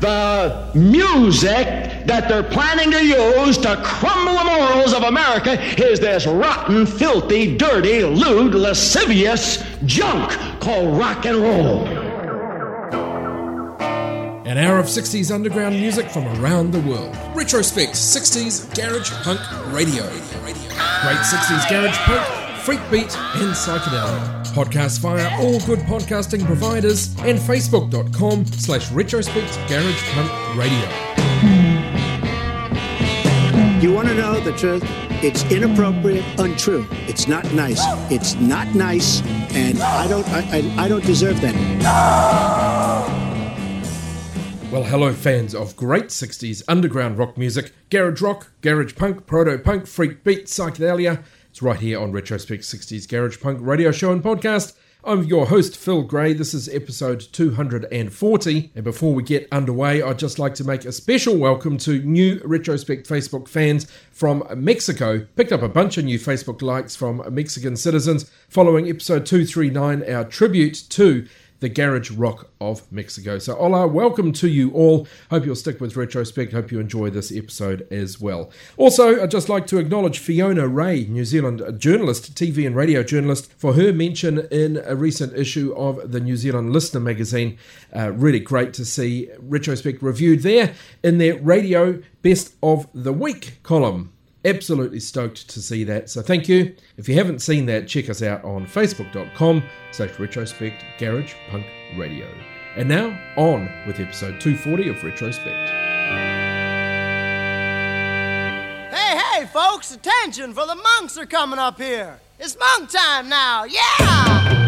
the music that they're planning to use to crumble the morals of America is this rotten, filthy, dirty, lewd, lascivious junk called rock and roll. An hour of 60s underground music from around the world. Retrospect 60s Garage Punk Radio. Great 60s Garage Punk, freak beat and psychedelia. Podcast via all good podcasting providers and facebook.com/retrospect Garage Punk Radio. You want to know the truth? It's inappropriate, untrue. It's not nice. It's not nice, and I don't deserve that. Well, hello fans of great 60s underground rock music, garage rock, garage punk, proto-punk, freak beat, psychedelia. It's right here on Retrospect 60s Garage Punk radio show and podcast. I'm your host, Phil Gray. This is episode 240. And before we get underway, I'd just like to make a special welcome to new Retrospect Facebook fans from Mexico. Picked up a bunch of new Facebook likes from Mexican citizens following episode 239, our tribute to the garage rock of Mexico. So hola, welcome to you all. Hope you'll stick with Retrospect. Hope you enjoy this episode as well. Also, I'd just like to acknowledge Fiona Ray, New Zealand journalist, TV and radio journalist, for her mention in a recent issue of the New Zealand Listener magazine. Really great to see Retrospect reviewed there in their Radio Best of the Week column. Absolutely stoked to see that, so thank you. If you haven't seen that, check us out on facebook.com/retrospect Garage Punk Radio. And now, on with episode 240 of Retrospect. Hey, folks, attention, for the monks are coming up here. It's monk time now, yeah!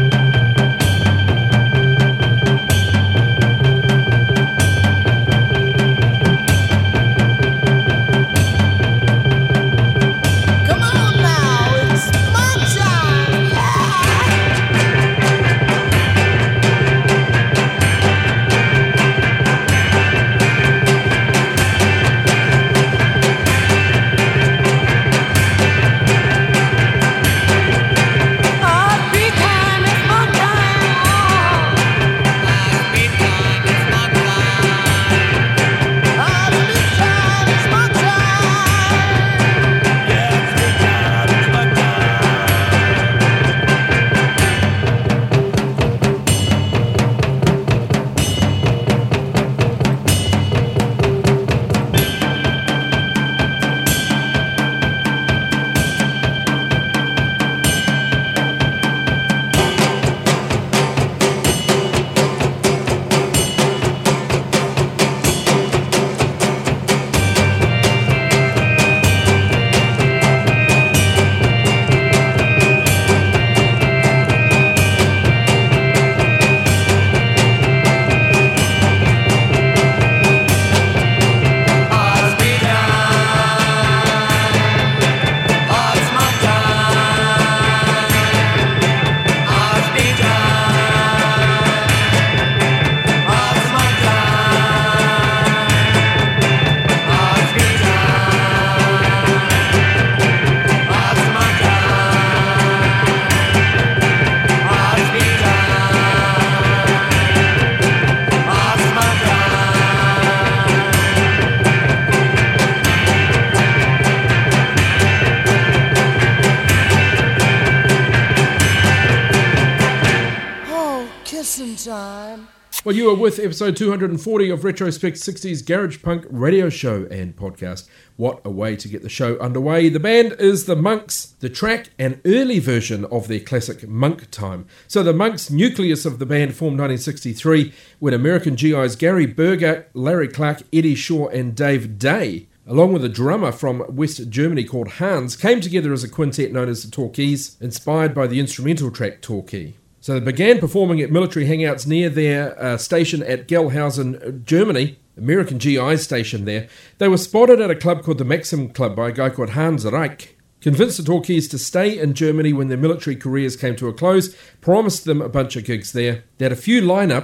Well, you are with episode 240 of Retrospect 60s Garage Punk radio show and podcast. What a way to get the show underway. The band is The Monks, the track an early version of their classic Monk Time. So the Monks nucleus of the band formed 1963 when American GIs Gary Berger, Larry Clark, Eddie Shaw and Dave Day, along with a drummer from West Germany called Hans, came together as a quintet known as the Torquays, inspired by the instrumental track Torquay. So they began performing at military hangouts near their station at Gelhausen, Germany, American GI station there. They were spotted at a club called the Maxim Club by a guy called Hans Reich. Convinced the Torquays to stay in Germany when their military careers came to a close, promised them a bunch of gigs there. They had a few lineups,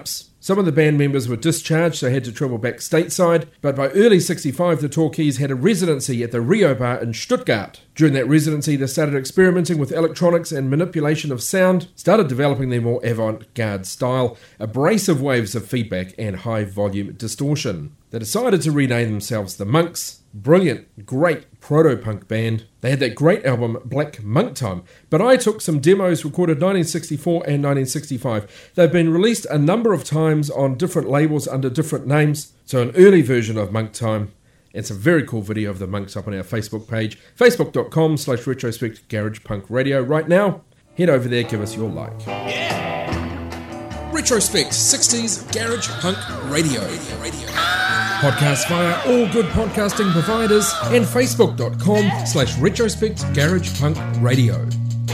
Some of the band members were discharged, so had to travel back stateside, but by early 65 the Torquays had a residency at the Rio Bar in Stuttgart. During that residency they started experimenting with electronics and manipulation of sound, started developing their more avant-garde style, abrasive waves of feedback and high volume distortion. They decided to rename themselves the Monks. Brilliant, great proto-punk band. They had that great album Black Monk Time, but I took some demos recorded 1964 and 1965. They've been released a number of times on different labels under different names, so an early version of Monk Time and some very cool video of the Monks up on our Facebook page, facebook.com/retrospect garage punk radio. Right now, head over there, give us your like. Yeah. Retrospect 60s Garage Punk Radio. Podcast via all good podcasting providers and facebook.com/retrospect garage punk radio.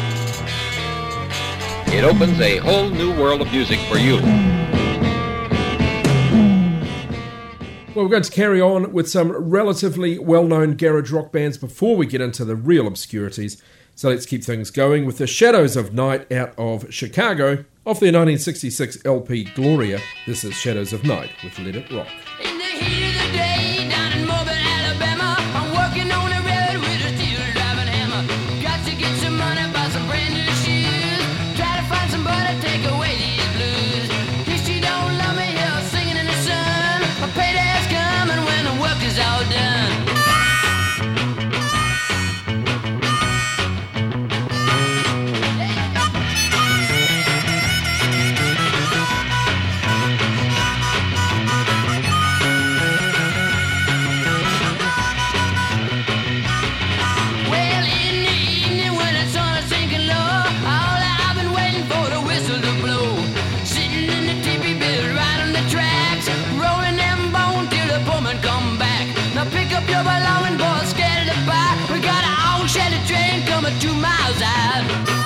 It opens a whole new world of music for you. Well, we're going to carry on with some relatively well-known garage rock bands before we get into the real obscurities. So let's keep things going with the Shadows of Night out of Chicago. Off their 1966 LP Gloria, this is Shadows of Night with Let It Rock. In the heat of the day, down in Mobile, Alabama, I'm working on a road with a steel driving hammer. Got to get some money, buy some brand new shoes. Try to find somebody to take away these blues. If she don't love me, here singing in the sun. My payday's coming when the work is all done. Pick up your belonging, boys, scared of the fire. We got our own shelter train coming 2 miles out.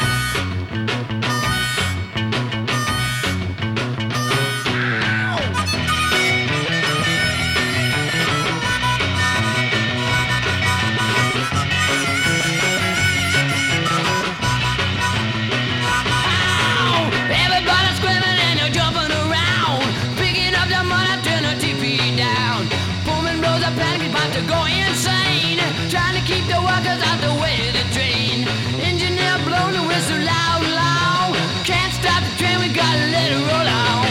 Everybody's screaming and they're jumping around, picking up the money, turn the TV down. Pullman blows a panic, about to go insane, trying to keep the workers out the way of the train. Engineer blowing the whistle loud, loud. Can't stop the train, we gotta let it roll on.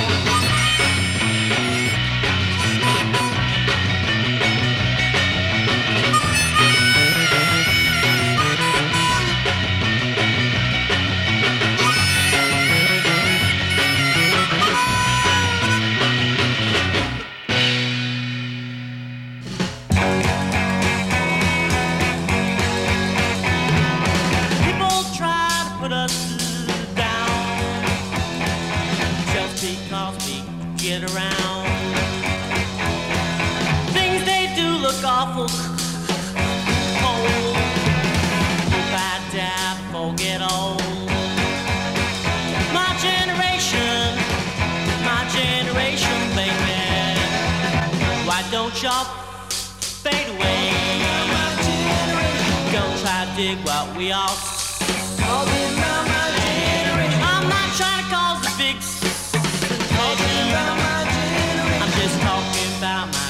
Awful cold, bad dad, forget old. My generation, baby. Why don't y'all fade away? Don't try to dig what we all. I'm not trying to cause a big sensation. I'm just talking about my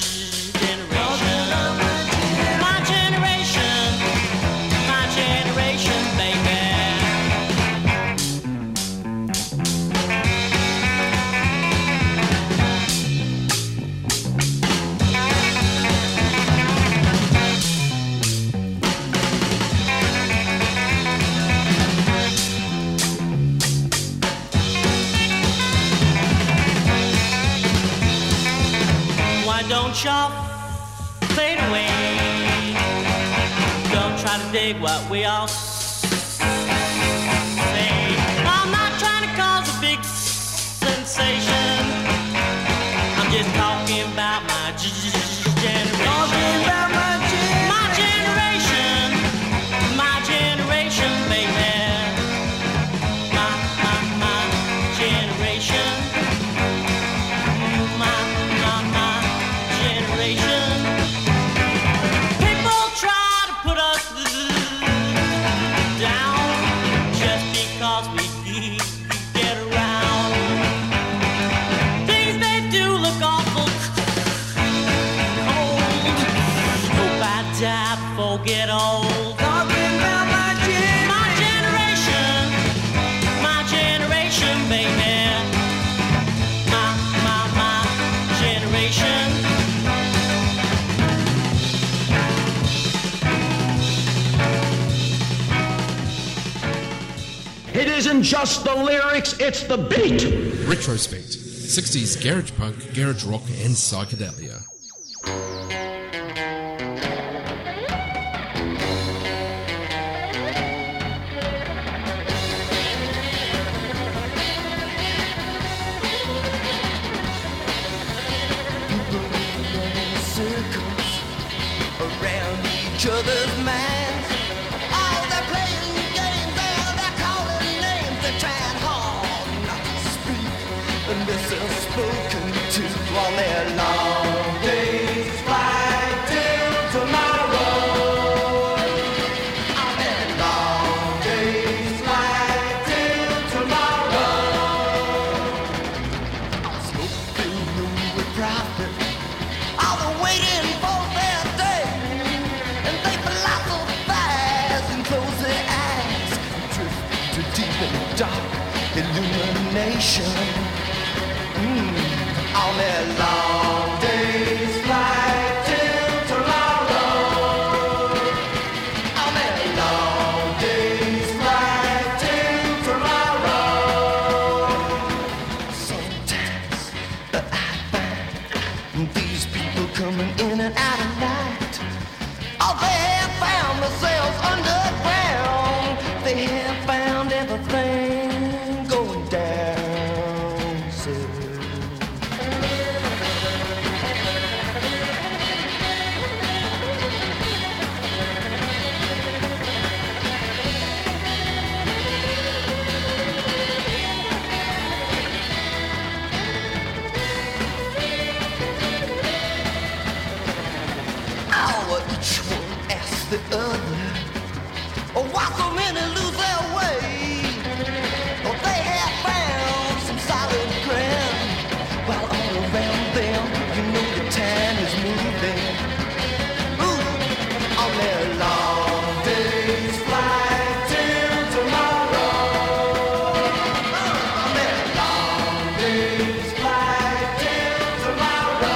don't y'all fade away. Don't try to dig what we all say. I'm not trying to cause a big sensation. I'm just talking about my generation. Talking about my generation, baby. My generation. People try to put us down just because we get around. isn't just the lyrics, it's the beat. Retrospect, 60s garage punk, garage rock and psychedelia. Around each other's minds. Oh, they're playing games and they're calling names. They're trying hard not to speak unless they're spoken to on their long days flight till tomorrow. On their long days flight till tomorrow. Smoking with profit. All the waiting for their day, and they philosophize and close their eyes, drift to deep and dark illumination. On their long days flight till tomorrow. On their long days flight till tomorrow. Sometimes I find these people coming in and out of night. Oh, they have found themselves underground. They have found everything going down. So each one asks the other, oh, why so many lose their way? Oh, they have found some solid ground, while all around them, you know the time is moving. Ooh, on their long days flight till tomorrow. On their long days flight till tomorrow.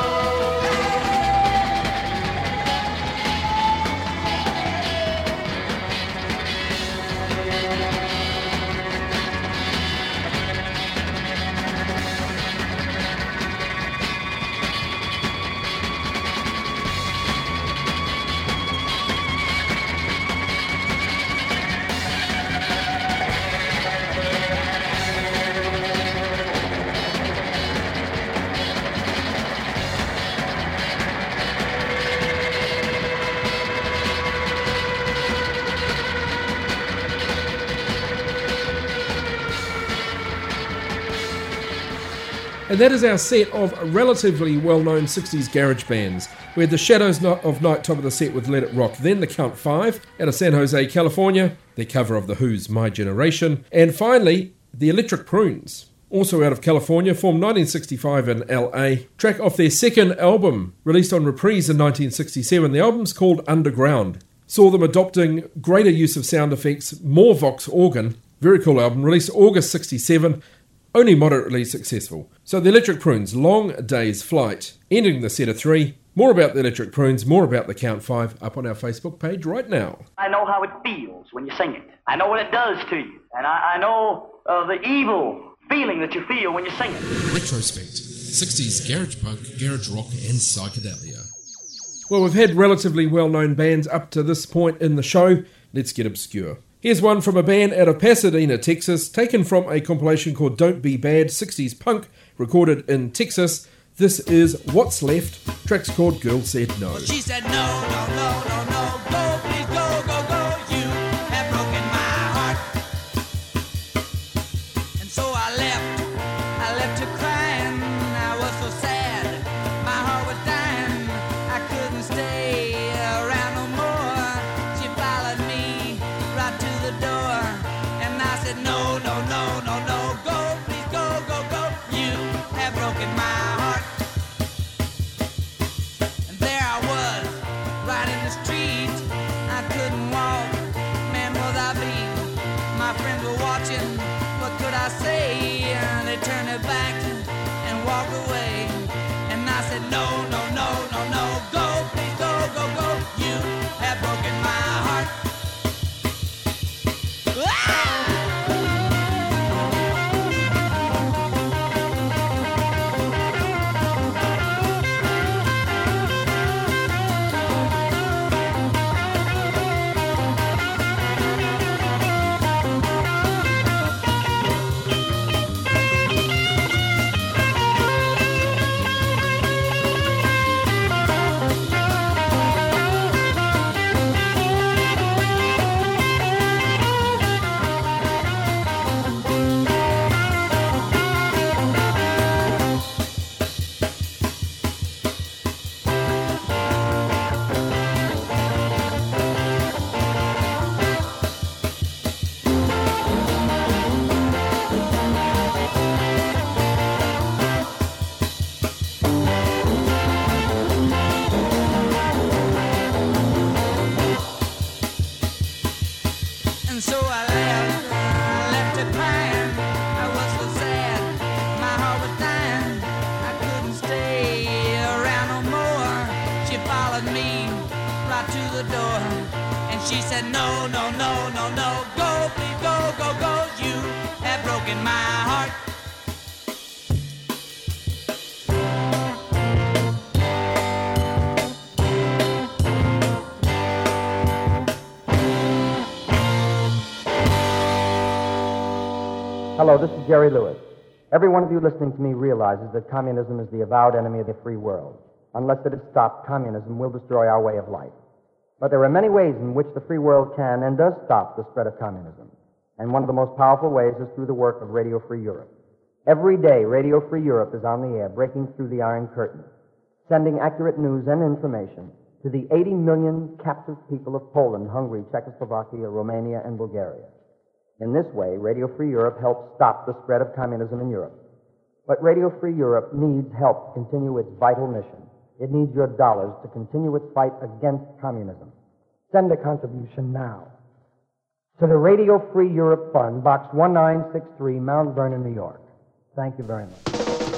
And that is our set of relatively well-known 60s garage bands. We had the Shadows of Night top of the set with Let It Rock, then the Count 5 out of San Jose, California, their cover of The Who's My Generation, and finally the Electric Prunes, also out of California, formed 1965 in LA, track off their second album, released on Reprise in 1967. The album's called Underground. Saw them adopting greater use of sound effects, more Vox organ. Very cool album, released August 67, only moderately successful. So the Electric Prunes, Long Day's Flight, ending the set of 3. More about the Electric Prunes, more about the Count 5 up on our Facebook page right now. I know how it feels when you sing it. I know what it does to you. And I know the evil feeling that you feel when you sing it. Retrospect, 60s garage punk, garage rock and psychedelia. Well, we've had relatively well-known bands up to this point in the show. Let's get obscure. Here's one from a band out of Pasadena, Texas, taken from a compilation called Don't Be Bad, 60s punk, recorded in Texas. This is What's Left, track's called Girl Said No. Well, she said no, no, no, no, no, go, please go, go, go, you have broken my heart. And so I left her crying, I was so sad, my heart was dying, I couldn't stay around no more. She followed me right to the door, and I said no, no, no, no, no, go, please go, go, go, you have broken my heart. And there I was, right in the street, I couldn't walk, man was I bleed. My friends were watching, what could I say? They turned their backs and walked away. And I said no, no, no, no, no, go, please go, go, go, you have broken my heart. Ah! And she said, no, no, no, no, no, go, please, go, go, go. You have broken my heart. Hello, this is Jerry Lewis. Every one of you listening to me realizes that communism is the avowed enemy of the free world. Unless it is stopped, communism will destroy our way of life. But there are many ways in which the free world can and does stop the spread of communism. And one of the most powerful ways is through the work of Radio Free Europe. Every day, Radio Free Europe is on the air, breaking through the Iron Curtain, sending accurate news and information to the 80 million captive people of Poland, Hungary, Czechoslovakia, Romania, and Bulgaria. In this way, Radio Free Europe helps stop the spread of communism in Europe. But Radio Free Europe needs help to continue its vital mission. It needs your dollars to continue its fight against communism. Send a contribution now to the Radio Free Europe Fund, Box 1963, Mount Vernon, New York. Thank you very much.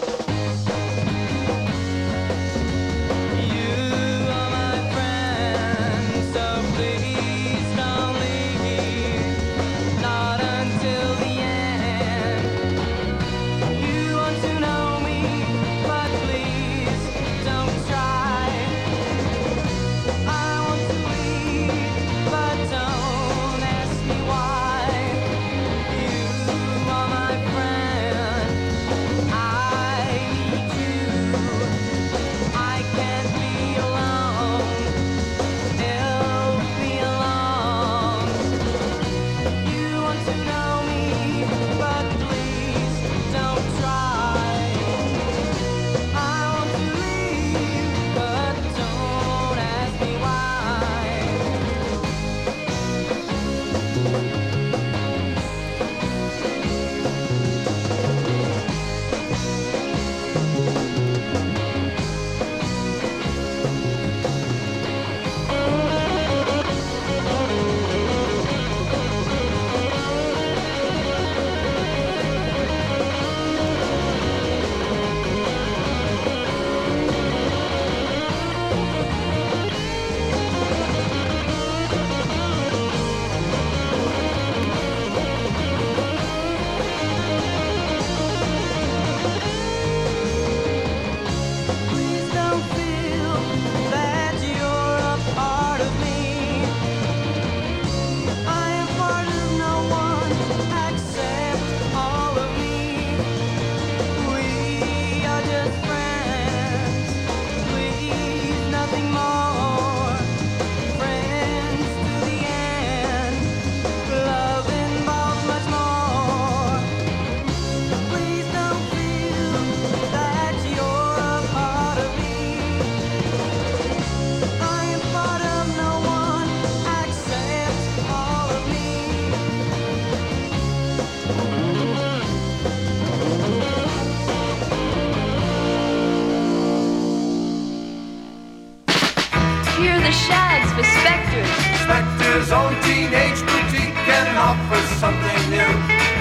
Own teenage boutique can offer something new.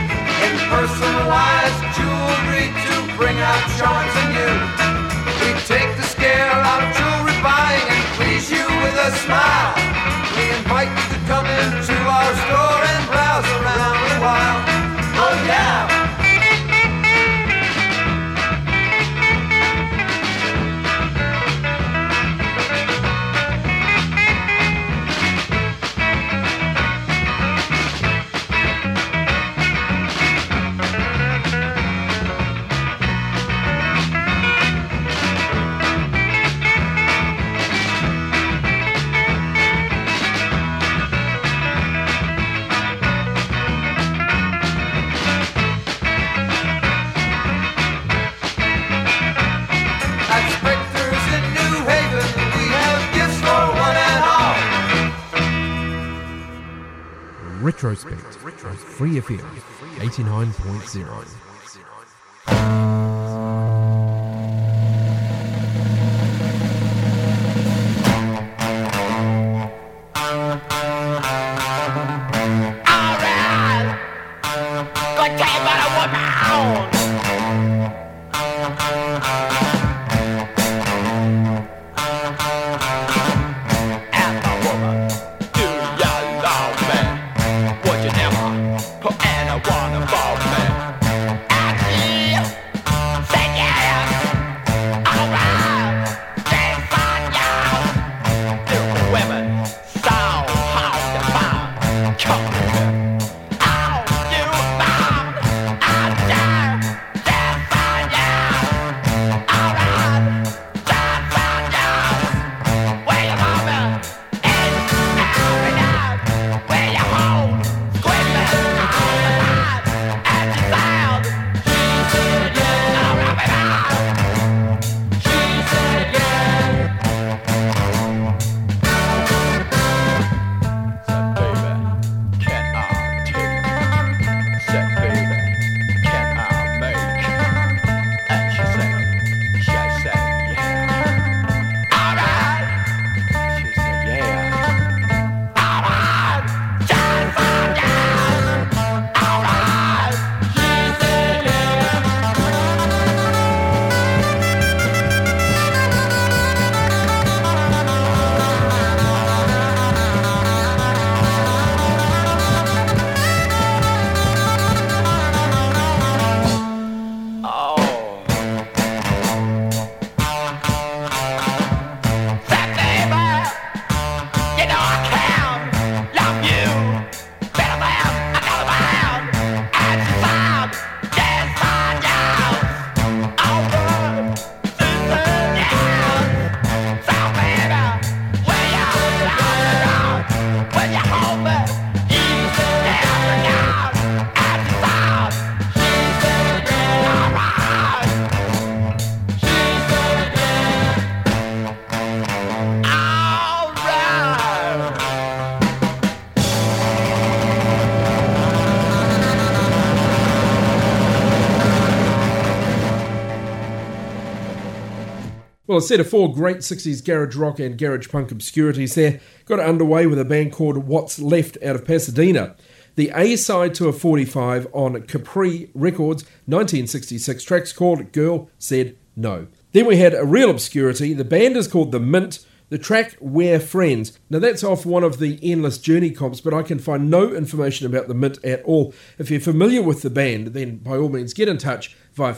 In personalized jewelry to bring out charms in you. We take the scare out of jewelry buying and please you with a smile. We invite you to come into our store and browse around a while. Oh yeah! Retrospect on Free FM 89.0. And the woman, do ya Well, a set of 4 great 60s garage rock and garage punk obscurities there got underway with a band called What's Left out of Pasadena. The A-side to a 45 on Capri Records, 1966, tracks called Girl Said No. Then we had a real obscurity. The band is called The Mint. The track We're Friends. Now that's off one of the Endless Journey comps, but I can find no information about The Mint at all. If you're familiar with the band, then by all means get in touch via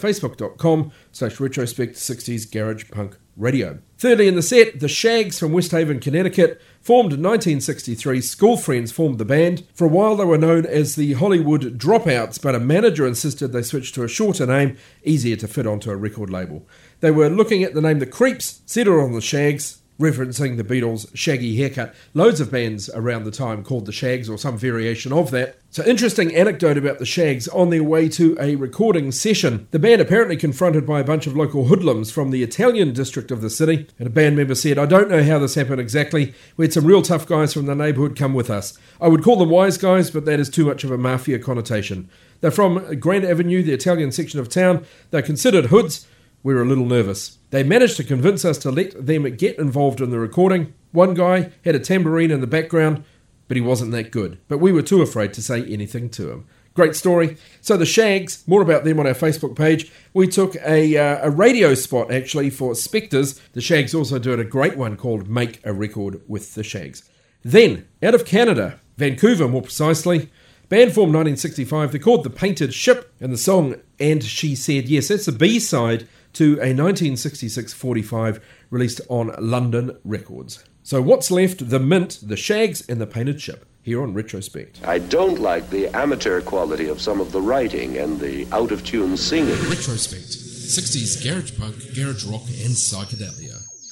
facebook.com/retrospect 60s garage punk radio. Thirdly in the set, the Shags from West Haven, Connecticut, formed in 1963. School friends formed the band. For a while they were known as the Hollywood Dropouts, but a manager insisted they switch to a shorter name, easier to fit onto a record label. They were looking at the name The Creeps, settled on the Shags, referencing the Beatles' shaggy haircut. Loads of bands around the time called the Shags or some variation of that. So interesting anecdote about the Shags. On their way to a recording session, the band apparently confronted by a bunch of local hoodlums from the Italian district of the city, and a band member said, "I don't know how this happened exactly. We had some real tough guys from the neighbourhood come with us. I would call them wise guys, but that is too much of a mafia connotation. They're from Grand Avenue, the Italian section of town. They're considered hoods. We were a little nervous. They managed to convince us to let them get involved in the recording. One guy had a tambourine in the background, but he wasn't that good. But we were too afraid to say anything to him." Great story. So the Shags, more about them on our Facebook page. We took a radio spot actually for Spectres. The Shags also did a great one called Make a Record with the Shags. Then, out of Canada, Vancouver more precisely, band formed 1965. They're called The Painted Ship, and the song And She Said Yes. That's the B-side to a 1966 45 released on London Records. So what's left? The Mint, the Shags, and the Painted Ship, here on Retrospect. I don't like the amateur quality of some of the writing and the out-of-tune singing. Retrospect, 60s garage punk, garage rock, and psychedelia.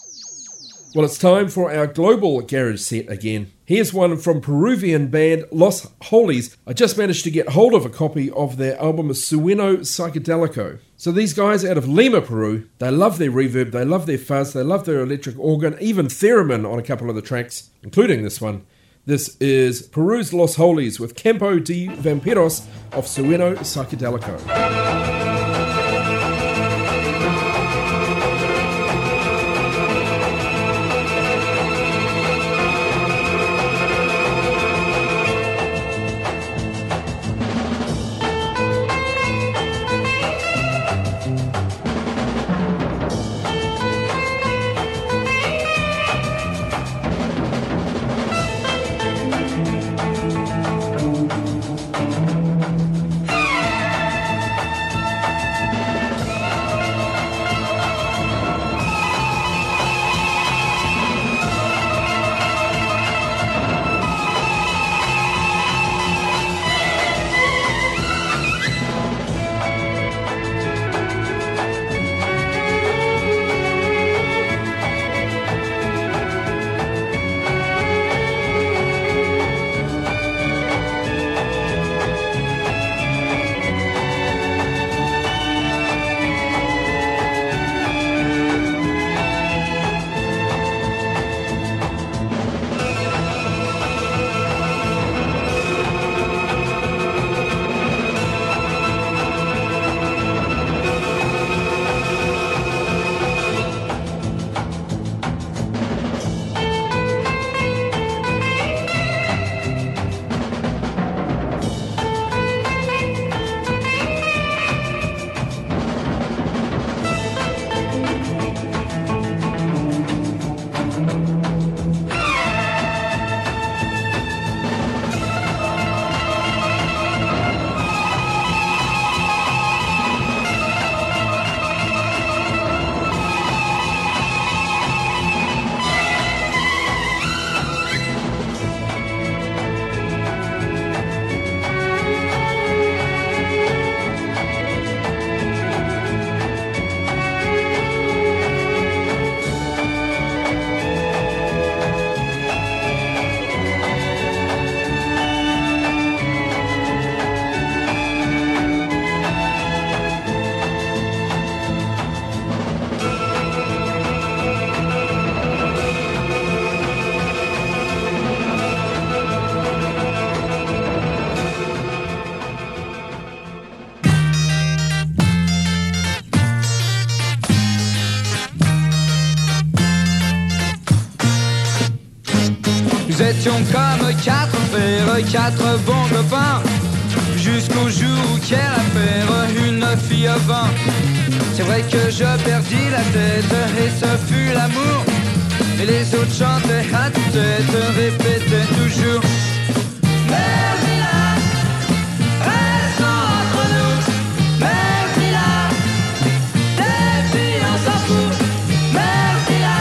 Well, it's time for our global garage set again. Here's one from Peruvian band Los Holies. I just managed to get hold of a copy of their album Sueno Psychedelico. So these guys out of Lima, Peru, they love their reverb, they love their fuzz, they love their electric organ, even theremin on a couple of the tracks, including this one. This is Peru's Los Holies with Campo de Vampiros of Sueno Psychedelico. étions comme 4 frères, 4 bons copains, jusqu'au jour où quelle affaire, une fille au vent. C'est vrai que je perdis la tête et ce fut l'amour. Et les autres chantaient à tue-tête, répétaient toujours Mervilla, restons entre nous. Mervilla, des filles on s'en fout. Mervilla.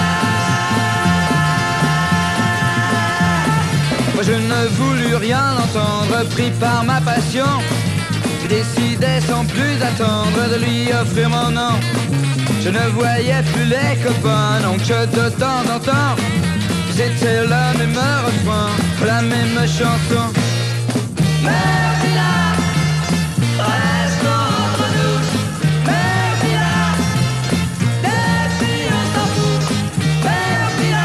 Moi je ne voulus rien entendre, pris par ma passion. Je décidais sans plus attendre de lui offrir mon nom. Je ne voyais plus les copains, non que de temps en temps. C'était le même refrain, la même chanson. Mervilla, restons entre nous. Mervilla, des filles on s'en fout. Mervilla.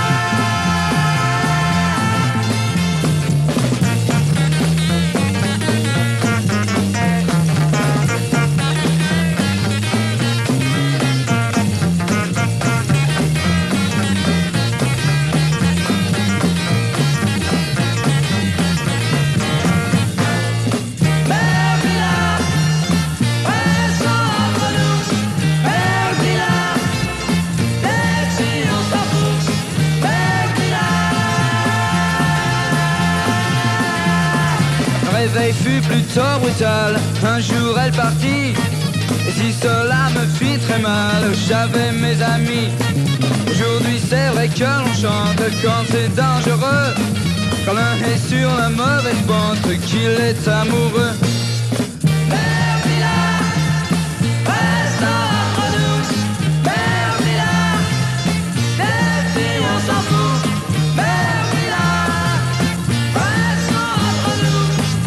Le réveil fut plutôt brutal, un jour elle partit. Et si cela me fit très mal, j'avais mes amis. Aujourd'hui c'est vrai que l'on chante quand c'est dangereux, quand l'un est sur la mauvaise pente, qu'il est amoureux. Mervilla, restons entre nous. Mervilla, des filles on s'en fout. Mervilla, restons entre nous.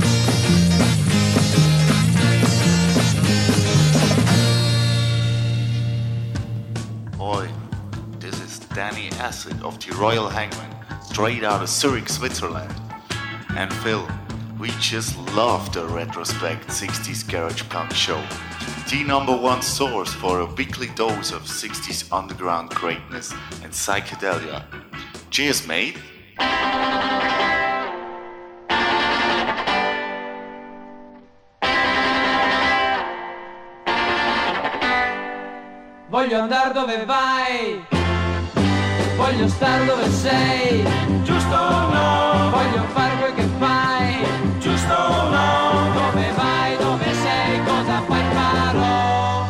Boy, this is Danny Acid of the Royal Hangman, straight out of Zurich, Switzerland. And Phil, we just love the Retrospect 60s Garage Punk show, the #1 source for a weekly dose of 60s underground greatness and psychedelia. Cheers, mate! Voglio andare dove vai, voglio star dove sei, giusto o no? Voglio fare quel che fai, giusto o no? Dove vai, dove sei, cosa fai, farò.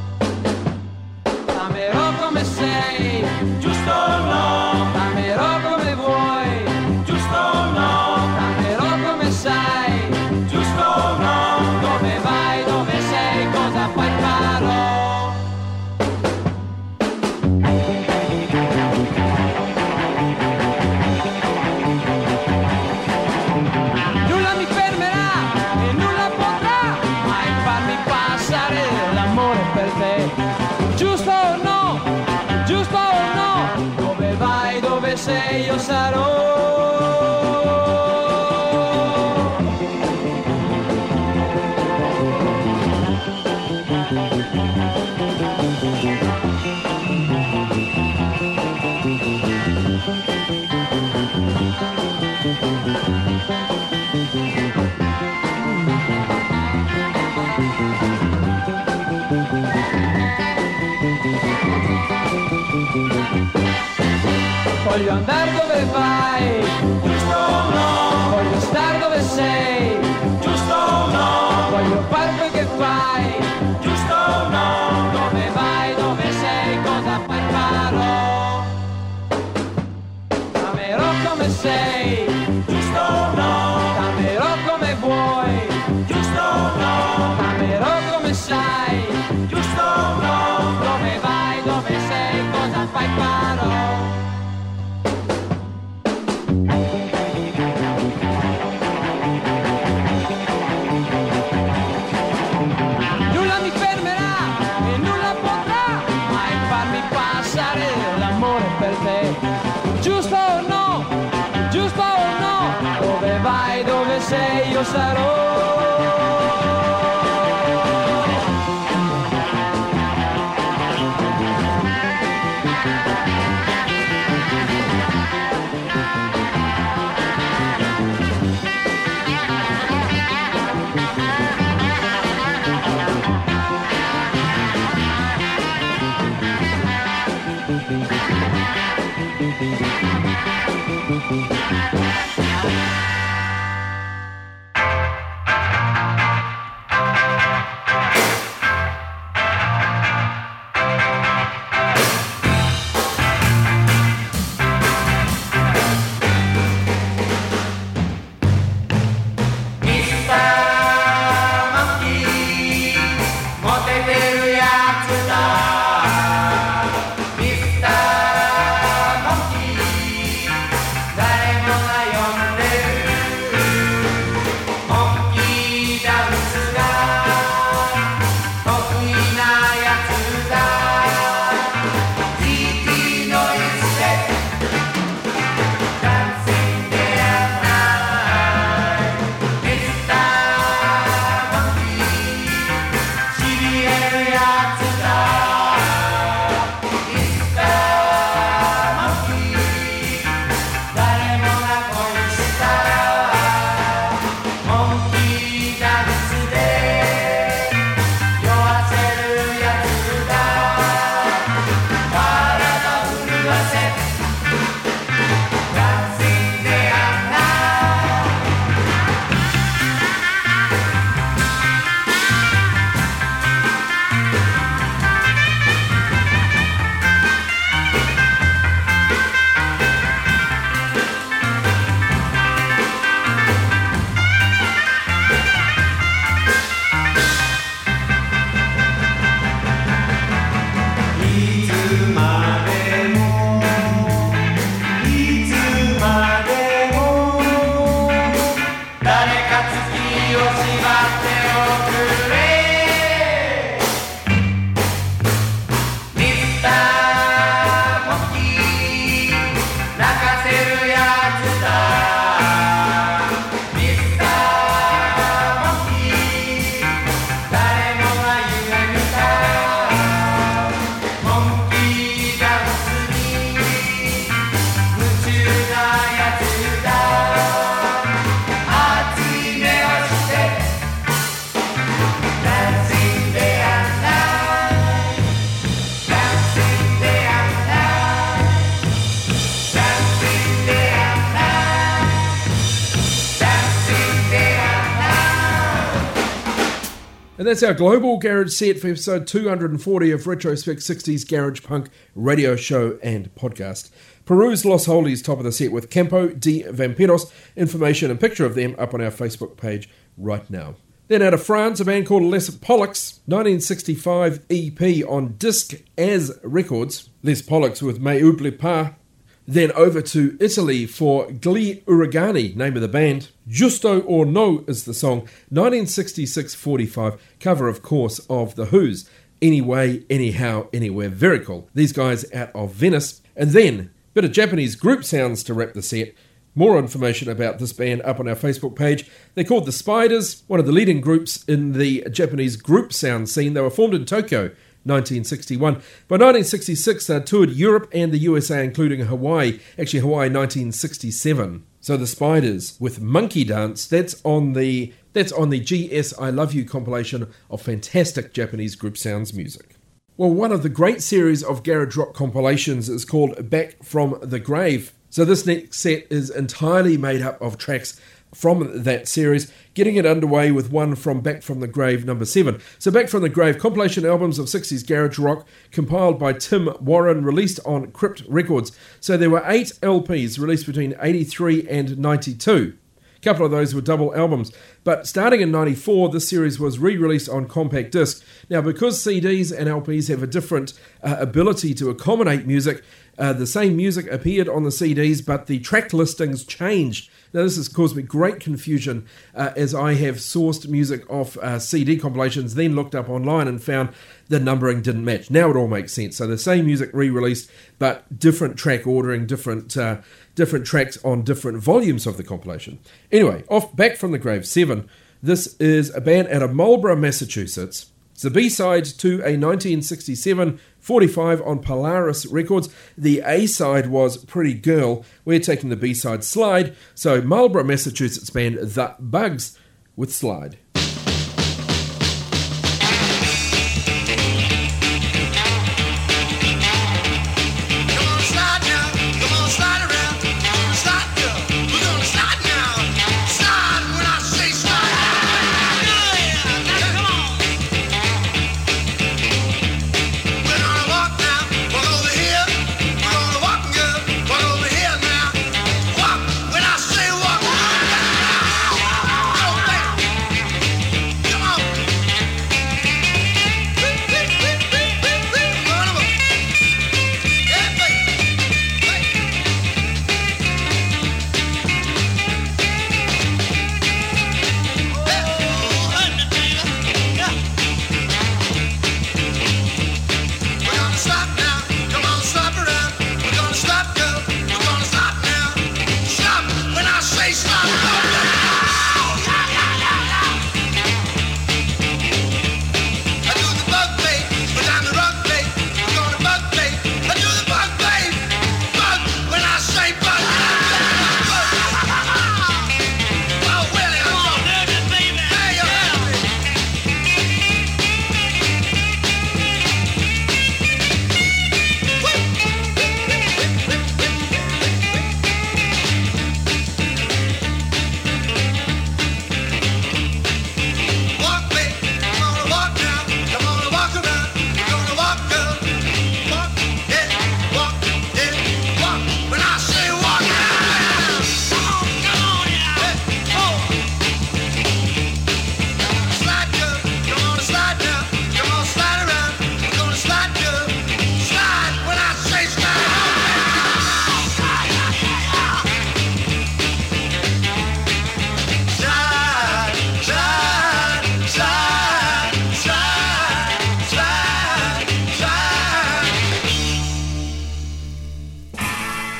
T'amerò come sei, giusto o no? T'amerò come vuoi, giusto o no? T'amerò come sai, giusto o no? Dove vai, dove sei, cosa fai, farò. Giusto o no? Giusto o no? Dove vai, dove sei, io sarò. Voglio andare dove vai, giusto o no? Voglio star dove sei, giusto o no? Voglio fare quel che fai, giusto o no? Dove vai, dove sei, cosa fai, farò. T'amerò come sei, giusto o no? T'amerò come vuoi, giusto o no? T'amerò come sai, giusto o no? Dove vai, dove sei, cosa fai, farò. Giusto o no? Giusto o no? Dove vai, dove sei, io sarò. And that's our global garage set for episode 240 of Retrospect 60s Garage Punk radio show and podcast. Peru's Los Holies top of the set with Campo de Vampiros. Information and picture of them up on our Facebook page right now. Then out of France, a band called Les Pollux, 1965 EP on disc as records. Les Pollux with Me Oubliez Pas. Then over to Italy for Gli Uragani, name of the band. Justo or No is the song, 1966-45, cover of course of The Who's Anyway, Anyhow, Anywhere, very cool. These guys out of Venice. And then, bit of Japanese group sounds to wrap the set. More information about this band up on our Facebook page. They're called The Spiders, one of the leading groups in the Japanese group sound scene. They were formed in Tokyo, 1961. By 1966, they toured Europe and the USA, including Hawaii. Actually, Hawaii, 1967. So The Spiders with Monkey Dance. That's on the GS I Love You compilation of fantastic Japanese group sounds music. Well, one of the great series of garage rock compilations is called Back from the Grave. So this next set is entirely made up of tracks from that series, getting it underway with one from Back from the Grave, number 7. So Back from the Grave, compilation albums of 60s garage rock, compiled by Tim Warren, released on Crypt Records. So there were 8 LPs released between 83 and 92. A couple of those were double albums. But starting in 94, this series was re-released on compact disc. Now, because CDs and LPs have a different ability to accommodate music, the same music appeared on the CDs, but the track listings changed. Now, this has caused me great confusion as I have sourced music off CD compilations, then looked up online and found the numbering didn't match. Now it all makes sense. So the same music re-released, but different track ordering, different tracks on different volumes of the compilation. Anyway, off Back from the Grave 7, this is a band out of Marlborough, Massachusetts. It's the B-side to a 1967 45 on Polaris Records. The A-side was Pretty Girl. We're taking the B-side, Slide. So Marlborough, Massachusetts band The Bugs with Slide. Come on, slide now. Come on, slide.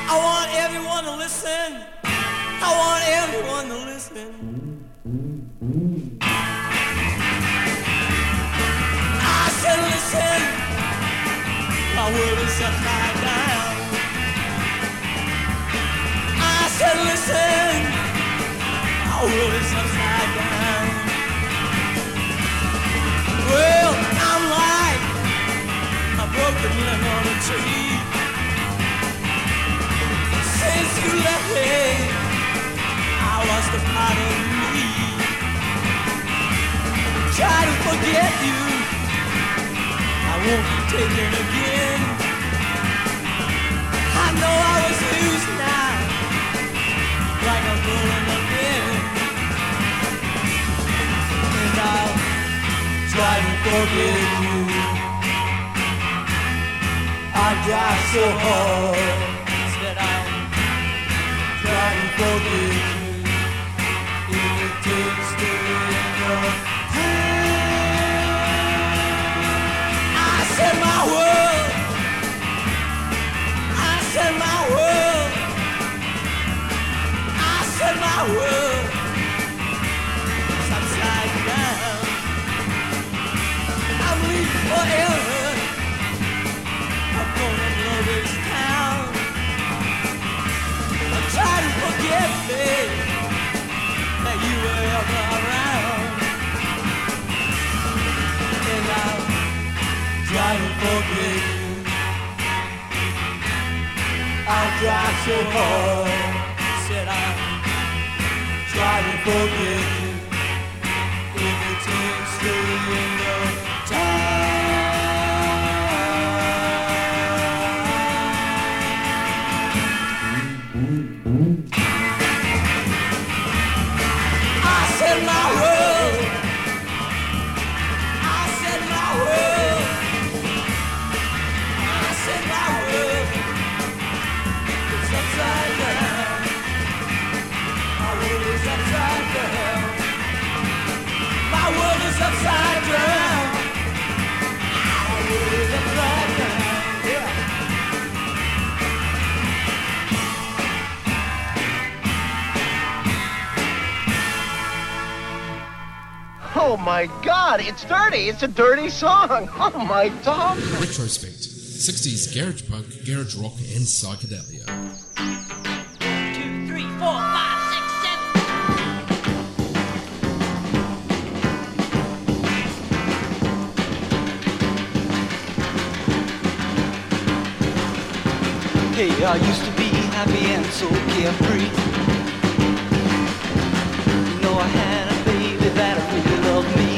I want everyone to listen. I want everyone to listen. I said listen. My world is upside down. I said listen. My world is upside down. Well, I'm like a broken limb on a tree. Since you left me, I lost a part of me. Try to forget you, I won't be taken again. I know I was loose now, like a bull in the bin. And I'll try to forget you. I try so hard that I'll try to forget you. If it takes the end of I said my world. I said my world. I said my world. It's upside down. I'm leaving forever. I'm gonna blow this town. I try to forget me that you were ever around. And I'll try to forget you. I'll try so hard. Said I'll try to forget you. If it takes the end of I said my world. I said my world. I said my world. It's upside down. My world is upside down. My world is upside down. My world is upside down. Yeah. Oh my God, it's dirty. It's a dirty song. Oh my God. Retrospect 60s garage punk, garage rock, and psychedelia. 2, 3, 4, 5, 6, 7. Hey, I used to be happy and so carefree. You know I had a baby that really loved me.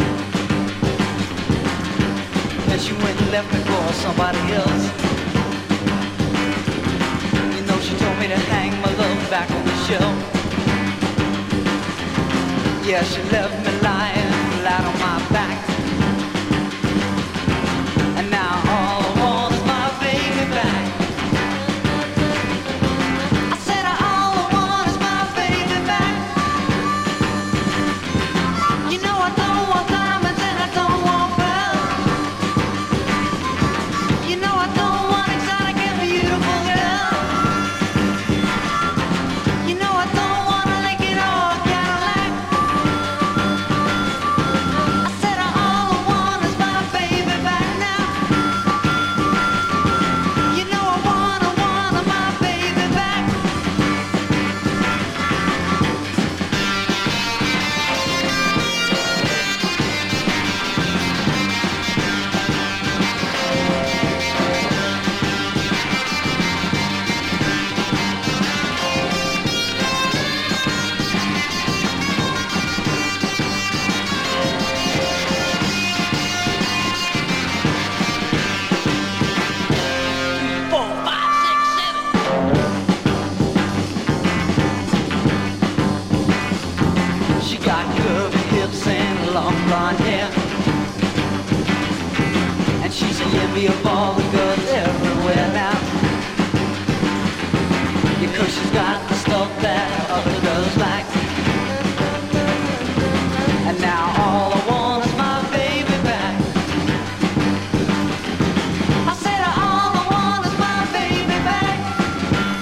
And she went and left me for somebody else. You know she told me to hang my love back on the shelf. Yeah, she left me lying flat on my back. And now all I want is my baby back. Envy of all the girls everywhere now. Because she's got the stuff that other girls like. And now all I want is my baby back. I said all I want is my baby back.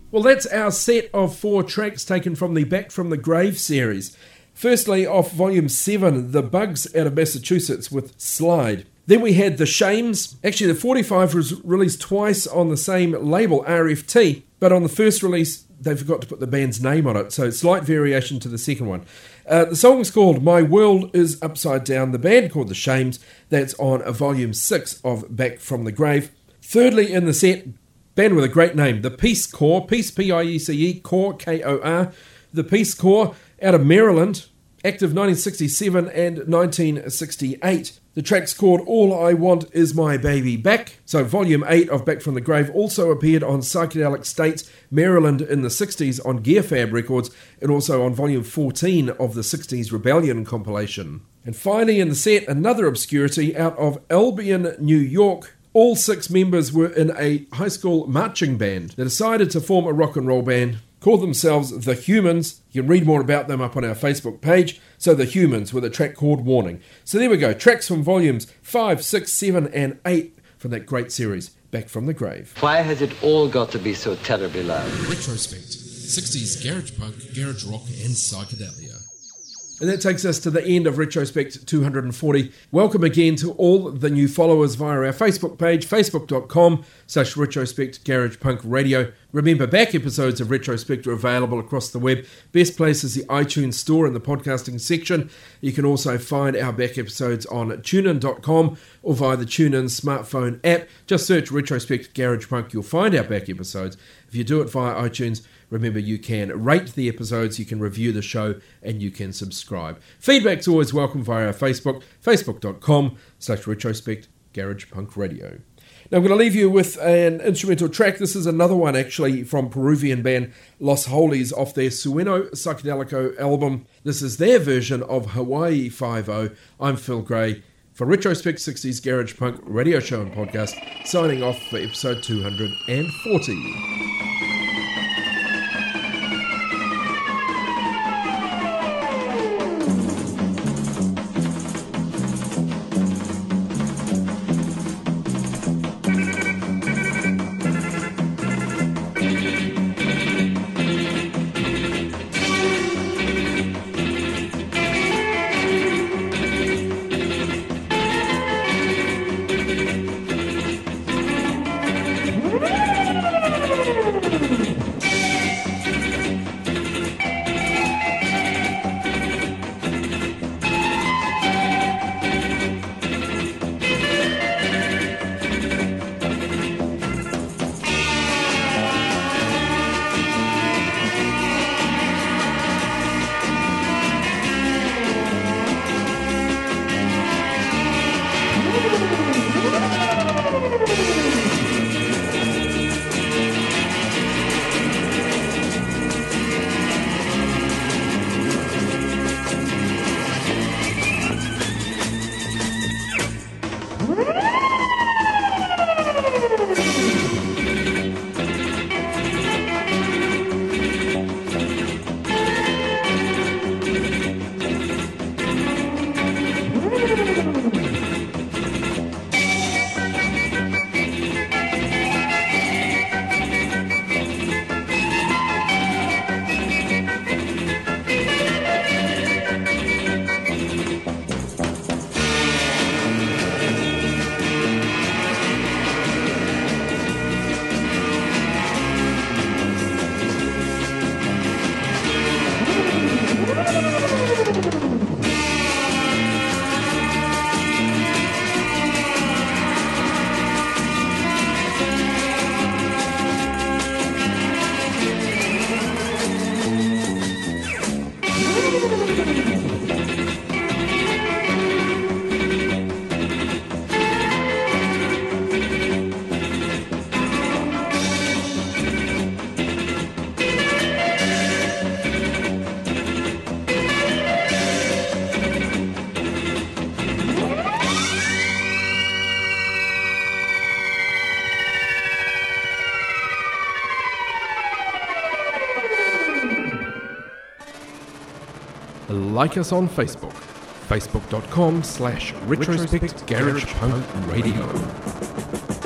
Well, that's our set of 4 tracks taken from the Back from the Grave series. Firstly, off Volume 7, The Bugs out of Massachusetts with Slide. Then we had The Shames. Actually, the 45 was released twice on the same label, RFT, but on the first release, they forgot to put the band's name on it, so slight variation to the second one. The song's called My World is Upside Down. The band called The Shames. That's on Volume 6 of Back from the Grave. Thirdly in the set, band with a great name, The Peace Corps. Peace, P-I-E-C-E, Corps, K-O-R. The Peace Corps, out of Maryland, active 1967 and 1968. The track's called All I Want Is My Baby Back. So Volume 8 of Back from the Grave also appeared on Psychedelic States, Maryland in the 60s on Gearfab Records, and also on Volume 14 of the 60s Rebellion compilation. And finally in the set, another obscurity out of Albion, New York. All 6 members were in a high school marching band. They decided to form a rock and roll band, called themselves The Humans. You can read more about them up on our Facebook page. So The Humans with a track called Warning. So there we go, tracks from volumes 5, 6, 7 and 8 from that great series, Back from the Grave. Why has it all got to be so terribly loud? Retrospect, 60s garage punk, garage rock and psychedelia. And that takes us to the end of Retrospect 240. Welcome again to all the new followers via our Facebook page, facebook.com/Retrospect Garage Punk Radio. Remember, back episodes of Retrospect are available across the web. Best place is the iTunes store in the podcasting section. You can also find our back episodes on tunein.com or via the TuneIn smartphone app. Just search Retrospect Garage Punk. You'll find our back episodes. If you do it via iTunes, remember you can rate the episodes, you can review the show, and you can subscribe. Feedback's always welcome via our Facebook, facebook.com/Retrospect Garage Punk Radio. Now I'm going to leave you with an instrumental track. This is another one actually from Peruvian band Los Holies off their Sueno Psychedelico album. This is their version of Hawaii 5-0. I'm Phil Gray for Retrospect 60s Garage Punk Radio Show and Podcast, signing off for episode 240. Like us on Facebook, facebook.com/Retrospect Garage Punk Radio.